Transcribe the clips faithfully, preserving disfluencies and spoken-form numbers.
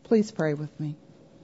Please pray with me.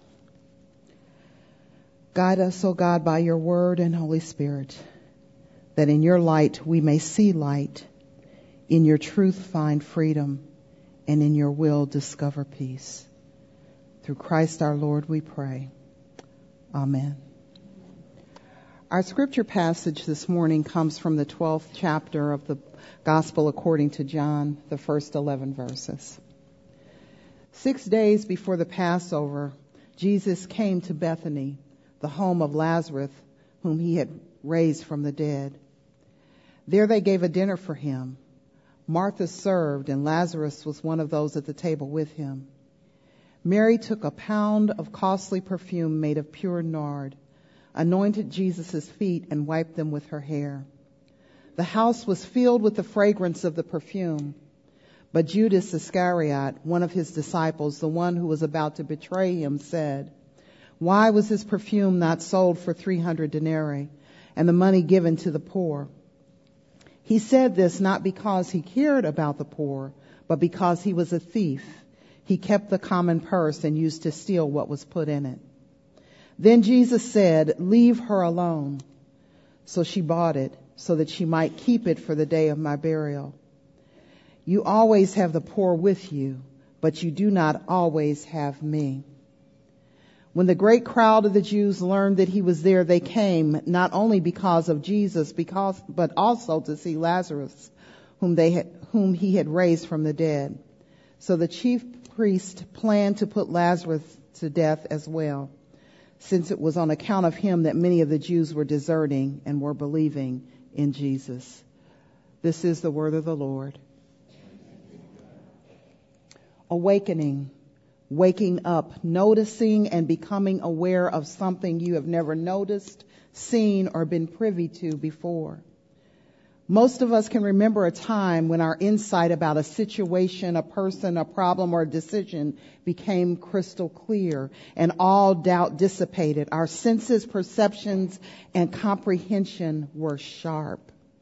Guide us, O God, by your word and Holy Spirit, that in your light we may see light, in your truth find freedom, and in your will discover peace. Through Christ our Lord we pray. Amen. Our scripture passage this morning comes from the twelfth chapter of the Gospel according to John, the first eleven verses. Six days before the Passover, Jesus came to Bethany, the home of Lazarus, whom he had raised from the dead. There they gave a dinner for him. Martha served, and Lazarus was one of those at the table with him. Mary took a pound of costly perfume made of pure nard, anointed Jesus' feet, and wiped them with her hair. The house was filled with the fragrance of the perfume. But Judas Iscariot, one of his disciples, the one who was about to betray him, said, "Why was this perfume not sold for three hundred denarii and the money given to the poor?" He said this not because he cared about the poor, but because he was a thief. He kept the common purse and used to steal what was put in it. Then Jesus said, "Leave her alone." So she bought it so that she might keep it for the day of my burial. You always have the poor with you, but you do not always have me. When the great crowd of the Jews learned that he was there, they came not only because of Jesus, because, but also to see Lazarus, whom they had, whom he had raised from the dead. So the chief priest planned to put Lazarus to death as well, since it was on account of him that many of the Jews were deserting and were believing in Jesus. This is the word of the Lord. Awakening, waking up, noticing and becoming aware of something you have never noticed, seen, or been privy to before. Most of us can remember a time when our insight about a situation, a person, a problem, or a decision became crystal clear and all doubt dissipated. Our senses, perceptions, and comprehension were sharp.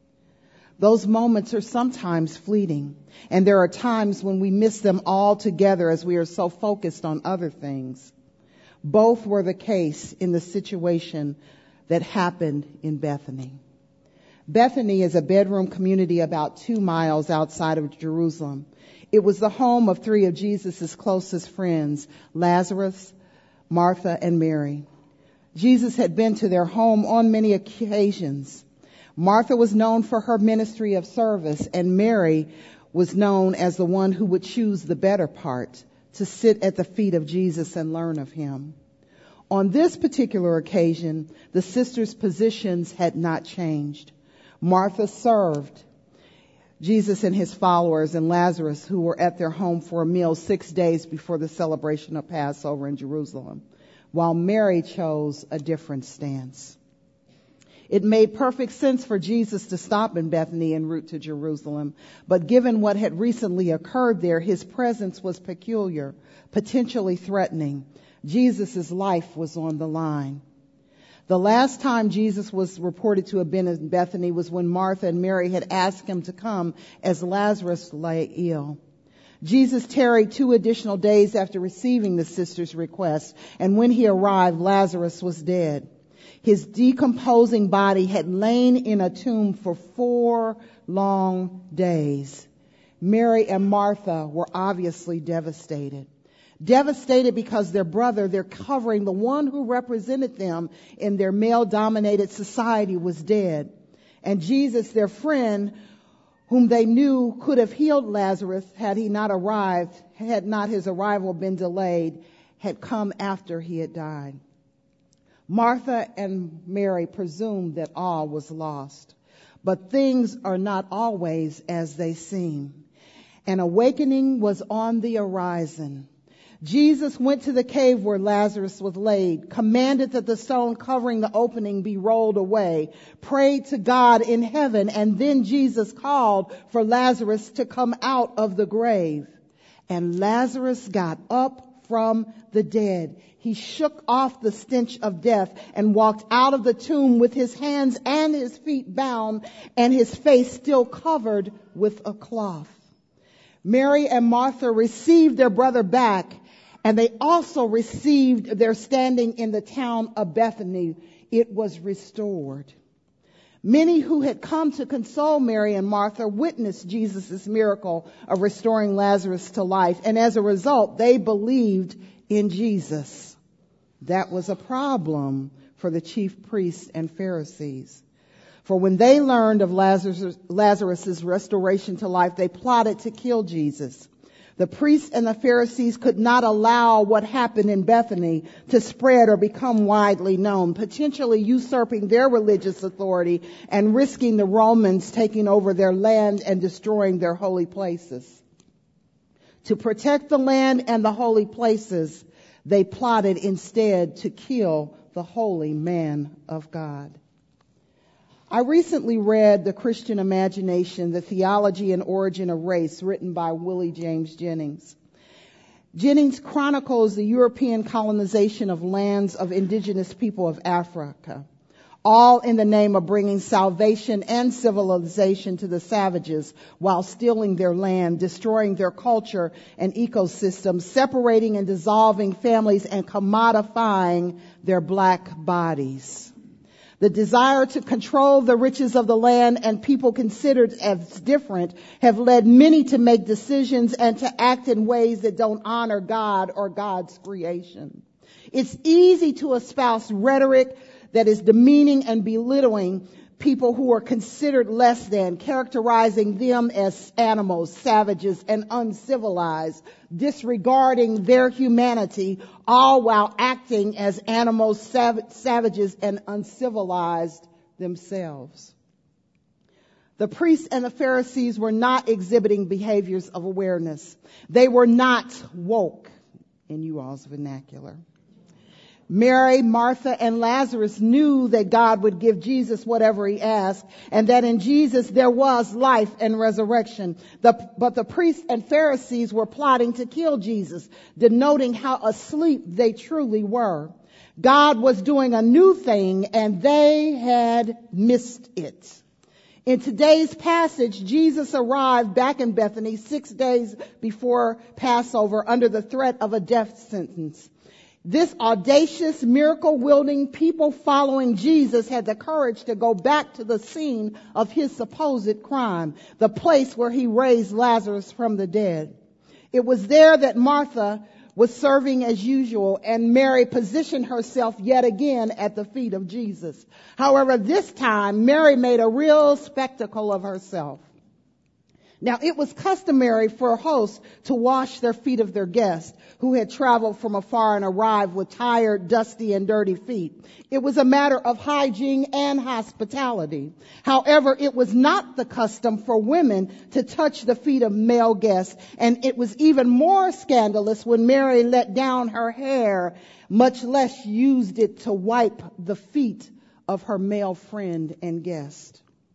Those moments are sometimes fleeting, and there are times when we miss them altogether as we are so focused on other things. Both were the case in the situation that happened in Bethany. Bethany is a bedroom community about two miles outside of Jerusalem. It was the home of three of Jesus' closest friends, Lazarus, Martha, and Mary. Jesus had been to their home on many occasions. Martha was known for her ministry of service, and Mary was known as the one who would choose the better part, to sit at the feet of Jesus and learn of him. On this particular occasion, the sisters' positions had not changed. Martha served Jesus and his followers and Lazarus, who were at their home for a meal six days before the celebration of Passover in Jerusalem, while Mary chose a different stance. It made perfect sense for Jesus to stop in Bethany en route to Jerusalem, but given what had recently occurred there, his presence was peculiar, potentially threatening. Jesus' life was on the line. The last time Jesus was reported to have been in Bethany was when Martha and Mary had asked him to come as Lazarus lay ill. Jesus tarried two additional days after receiving the sister's request, and when he arrived, Lazarus was dead. His decomposing body had lain in a tomb for four long days. Mary and Martha were obviously devastated. Devastated because their brother, their covering, the one who represented them in their male-dominated society, was dead. And Jesus, their friend, whom they knew could have healed Lazarus had he not arrived, had not his arrival been delayed, had come after he had died. Martha and Mary presumed that all was lost. But things are not always as they seem. An awakening was on the horizon. Jesus went to the cave where Lazarus was laid, commanded that the stone covering the opening be rolled away, prayed to God in heaven, and then Jesus called for Lazarus to come out of the grave. And Lazarus got up from the dead. He shook off the stench of death and walked out of the tomb with his hands and his feet bound and his face still covered with a cloth. Mary and Martha received their brother back And they also received their standing in the town of Bethany. It was restored. Many who had come to console Mary and Martha witnessed Jesus' miracle of restoring Lazarus to life. And as a result, they believed in Jesus. That was a problem for the chief priests and Pharisees. For when they learned of Lazarus, Lazarus' restoration to life, they plotted to kill Jesus. The priests and the Pharisees could not allow what happened in Bethany to spread or become widely known, potentially usurping their religious authority and risking the Romans taking over their land and destroying their holy places. To protect the land and the holy places, they plotted instead to kill the holy man of God. I recently read The Christian Imagination, The Theology and Origin of Race, written by Willie James Jennings. Jennings chronicles the European colonization of lands of indigenous people of Africa, all in the name of bringing salvation and civilization to the savages while stealing their land, destroying their culture and ecosystems, separating and dissolving families, and commodifying their black bodies. The desire to control the riches of the land and people considered as different have led many to make decisions and to act in ways that don't honor God or God's creation. It's easy to espouse rhetoric that is demeaning and belittling people who are considered less than, characterizing them as animals, savages, and uncivilized, disregarding their humanity, all while acting as animals, sav- savages, and uncivilized themselves. The priests and the Pharisees were not exhibiting behaviors of awareness. They were not woke, in you all's vernacular. Mary, Martha, and Lazarus knew that God would give Jesus whatever he asked, and that in Jesus there was life and resurrection. The, but the priests and Pharisees were plotting to kill Jesus, denoting how asleep they truly were. God was doing a new thing, and they had missed it. In today's passage, Jesus arrived back in Bethany six days before Passover under the threat of a death sentence. This audacious, miracle-wielding, people-following Jesus had the courage to go back to the scene of his supposed crime, the place where he raised Lazarus from the dead. It was there that Martha was serving as usual, and Mary positioned herself yet again at the feet of Jesus. However, this time, Mary made a real spectacle of herself. Now, it was customary for hosts to wash their feet of their guests who had traveled from afar and arrived with tired, dusty, and dirty feet. It was a matter of hygiene and hospitality. However, it was not the custom for women to touch the feet of male guests, and it was even more scandalous when Mary let down her hair, much less used it to wipe the feet of her male friend and guest.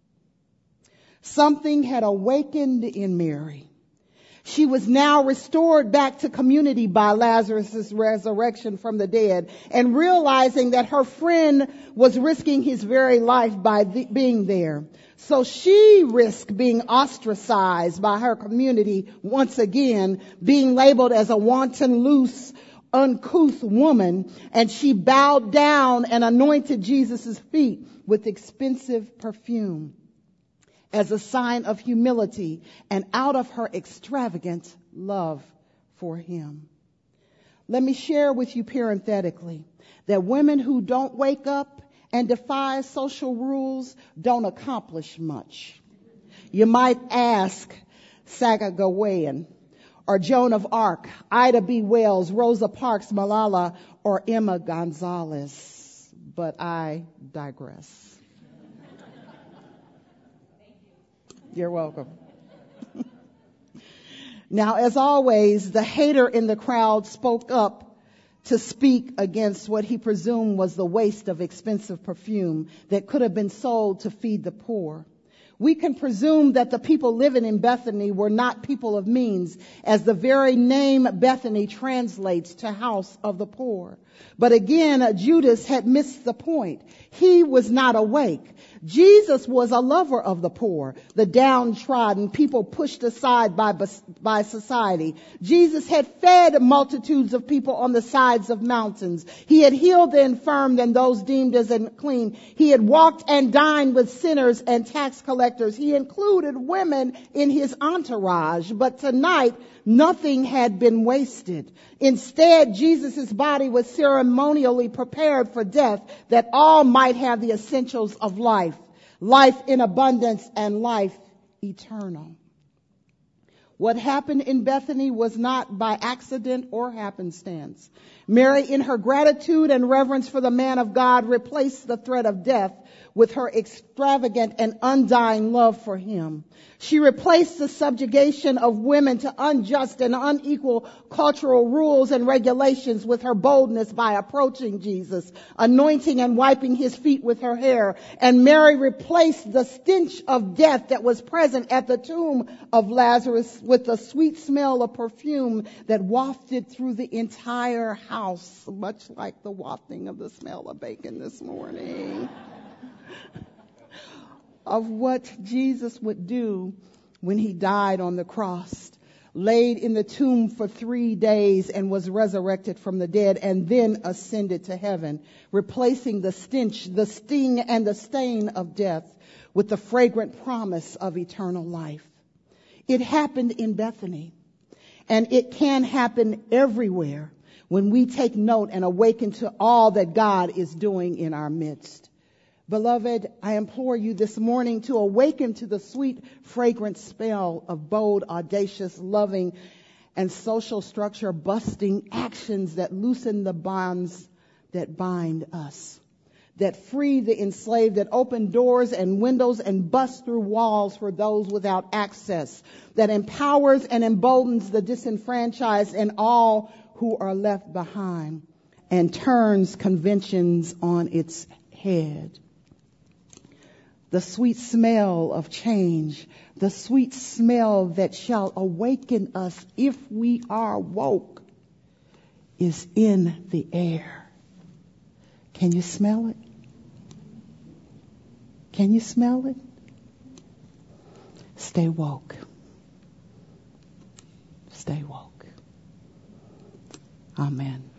Something had awakened in Mary. She was now restored back to community by Lazarus' resurrection from the dead, and realizing that her friend was risking his very life by th- being there. So she risked being ostracized by her community once again, being labeled as a wanton, loose, uncouth woman, and she bowed down and anointed Jesus' feet with expensive perfume as a sign of humility and out of her extravagant love for him. Let me share with you parenthetically that women who don't wake up and defy social rules don't accomplish much. You might ask Saga Gawain, or Joan of Arc, Ida B. Wells, Rosa Parks, Malala, or Emma Gonzalez. But I digress. You're welcome. Now, as always, the hater in the crowd spoke up to speak against what he presumed was the waste of expensive perfume that could have been sold to feed the poor. We can presume that the people living in Bethany were not people of means, as the very name Bethany translates to house of the poor. But again, Judas had missed the point. He was not awake. Jesus was a lover of the poor, the downtrodden, people pushed aside by, by society. Jesus had fed multitudes of people on the sides of mountains. He had healed the infirm and those deemed as unclean. He had walked and dined with sinners and tax collectors. He included women in his entourage. But tonight, nothing had been wasted. Instead, Jesus' body was ceremonially prepared for death, that all might have the essentials of life, life in abundance and life eternal. What happened in Bethany was not by accident or happenstance. Mary, in her gratitude and reverence for the man of God, replaced the threat of death with her extravagant and undying love for him. She replaced the subjugation of women to unjust and unequal cultural rules and regulations with her boldness by approaching Jesus, anointing and wiping his feet with her hair. And Mary replaced the stench of death that was present at the tomb of Lazarus with the sweet smell of perfume that wafted through the entire house, much like the wafting of the smell of bacon this morning. Of what Jesus would do when he died on the cross, laid in the tomb for three days and was resurrected from the dead, and then ascended to heaven, replacing the stench, the sting, and the stain of death with the fragrant promise of eternal life. It happened in Bethany, and it can happen everywhere when we take note and awaken to all that God is doing in our midst. Beloved, I implore you this morning to awaken to the sweet, fragrant smell of bold, audacious, loving, and social structure busting actions that loosen the bonds that bind us, that free the enslaved, that open doors and windows and bust through walls for those without access, that empowers and emboldens the disenfranchised and all who are left behind, and turns conventions on its head. The sweet smell of change, the sweet smell that shall awaken us if we are woke, is in the air. Can you smell it? Can you smell it? Stay woke. Stay woke. Amen.